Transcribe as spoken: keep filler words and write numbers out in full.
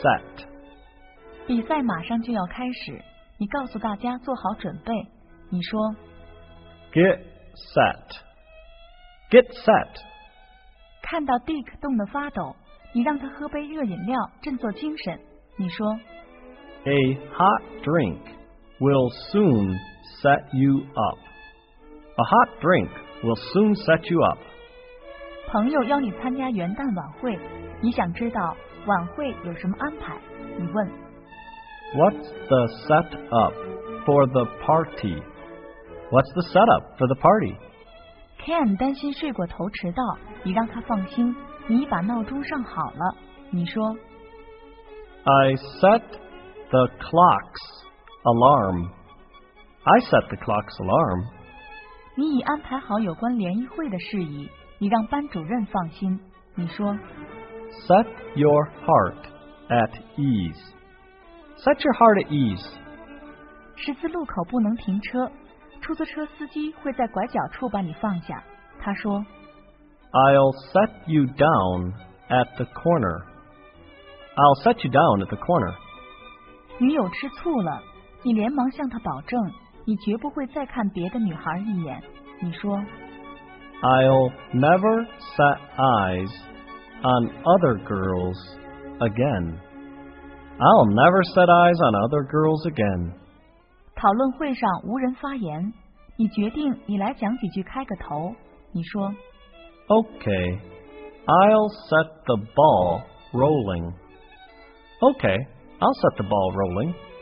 set. 比赛马上就要开始，你告诉大家做好准备。你说 Get set. Get set. 看到 Dick 冻得发抖，你让他喝杯热饮料振作精神。你说 A hot drink will soon set you up. A hot drink will soon set you up. 朋友邀你参加元旦晚会，你想知道晚会有什么安排？你问 What's the setup for the party? What's the setup for the party? Ken 担心睡过头迟到，你让他放心，你已把闹钟上好了。你说 I set the clock's alarm. I set the clock's alarm. 你已安排好有关联谊会的事宜，你让班主任放心。你说 Set your heart at ease. Set your heart at ease. 十字路口不能停车，出租车司机会在拐角处把你放下。他说 I'll set you down at the corner. I'll set you down at the corner. 女友吃醋了，你连忙向她保证，你绝不会再看别的女孩一眼。你说 I'll never set eyes on other girls again. I'll never set eyes on other girls again. 讨论会上无人发言，你决定你来讲几句开个头。你说 Okay, I'll set the ball rolling. Okay, I'll set the ball rolling.